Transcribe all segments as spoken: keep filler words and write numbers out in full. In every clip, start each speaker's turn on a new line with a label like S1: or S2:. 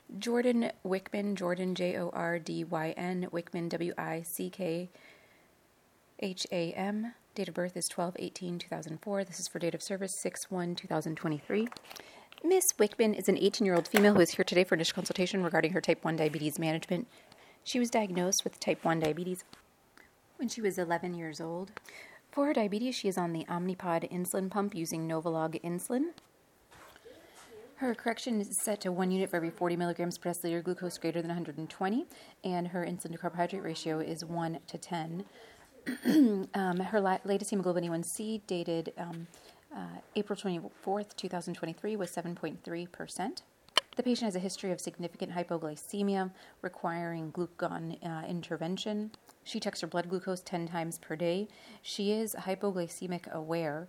S1: Jordan Wickman, Jordan J O R D Y N, Wickman W I C K H A M. Date of birth is twelve eighteen two thousand four. This is for date of service six one two thousand twenty-three. Miss Wickman is an eighteen-year-old female who is here today for initial consultation regarding her type one diabetes management. She was diagnosed with type one diabetes when she was eleven years old. For her diabetes, she is on the Omnipod insulin pump using Novolog insulin. Her correction is set to one unit for every forty milligrams per deciliter, glucose greater than one hundred twenty, and her insulin to carbohydrate ratio is one to ten. um, her la- latest hemoglobin A one C, dated um, uh, April twenty-fourth, two thousand twenty-three, was seven point three percent. The patient has a history of significant hypoglycemia requiring glucagon uh, intervention. She checks her blood glucose ten times per day. She is hypoglycemic aware.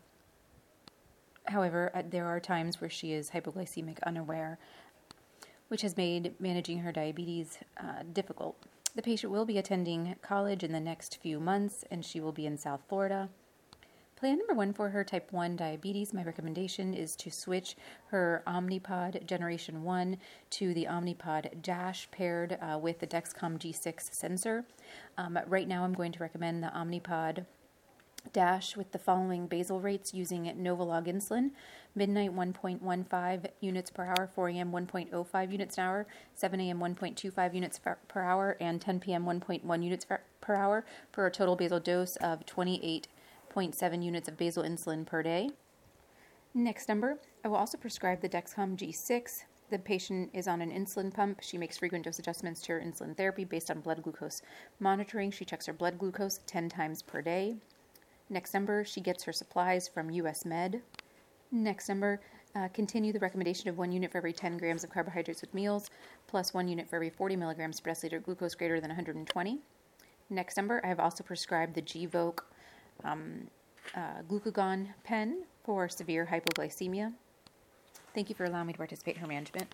S1: However, uh, there are times where she is hypoglycemic unaware, which has made managing her diabetes uh, difficult. The patient will be attending college in the next few months, and she will be in South Florida. Plan number one for her type one diabetes, my recommendation is to switch her Omnipod Generation one to the Omnipod Dash paired uh, with the Dexcom G six sensor. Um, right now I'm going to recommend the Omnipod Dash with the following basal rates using Novolog insulin: midnight one point one five units per hour, four a.m. one point oh five units an hour, seven a.m. one point two five units per hour, and ten p.m. one point one units per hour for a total basal dose of twenty-eight point seven units of basal insulin per day. Next number, I will also prescribe the Dexcom G six. The patient is on an insulin pump. She makes frequent dose adjustments to her insulin therapy based on blood glucose monitoring. She checks her blood glucose ten times per day. Next number, she gets her supplies from U S Med. Next number, uh, continue the recommendation of one unit for every ten grams of carbohydrates with meals, plus one unit for every forty milligrams per deciliter, glucose greater than one hundred twenty. Next number, I have also prescribed the Gvoke um, uh, glucagon pen for severe hypoglycemia. Thank you for allowing me to participate in her management.